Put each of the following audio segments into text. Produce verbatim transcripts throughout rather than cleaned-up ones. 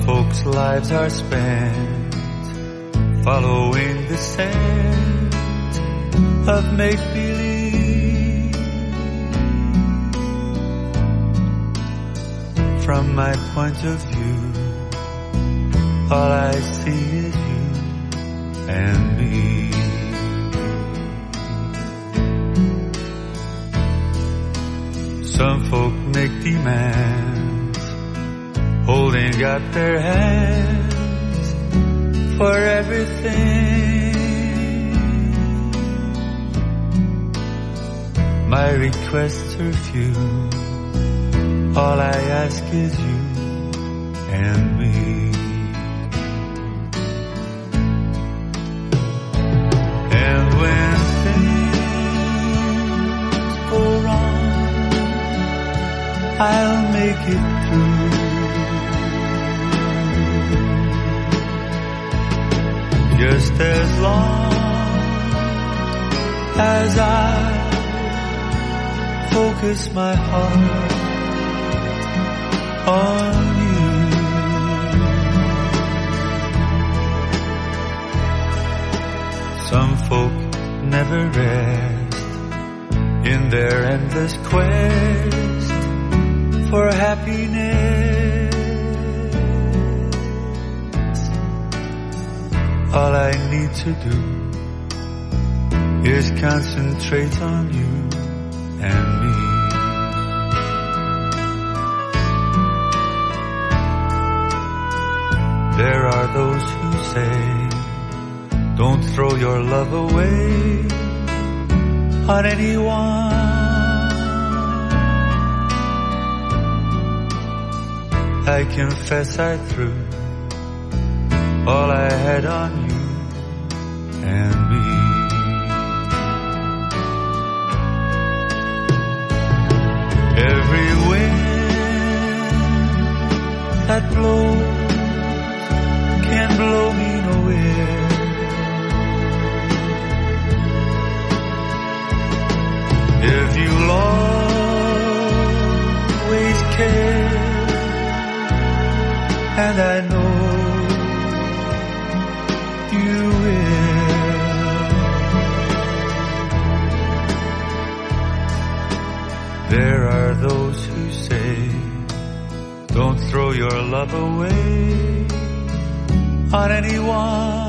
folks' lives are spent following the scent of make-believe. From my point of view, all I see is you and me. Some folk make demands, holding out their hands for everything. My requests are few, all I ask is you and me. And when things go wrong, I'll make it through. Just as long as I focus my heart on you. Some folk never rest in their endless quest for happiness. All I need to do is concentrate on you and me. There are those who say, don't throw your love away on anyone. I confess I threw all I had on you and me. Every wind that blows can blow me nowhere. If you'll always care, and I know you will. There are those who say, don't throw your love away on anyone.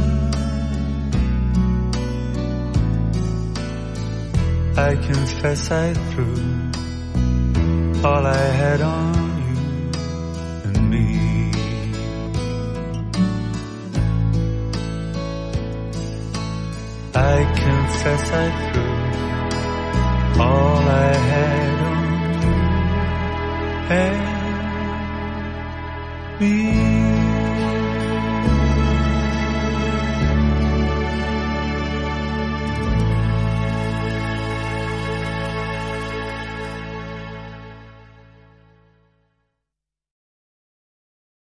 I confess I threw all I had on you and me. I confess I threw all I had on you and me.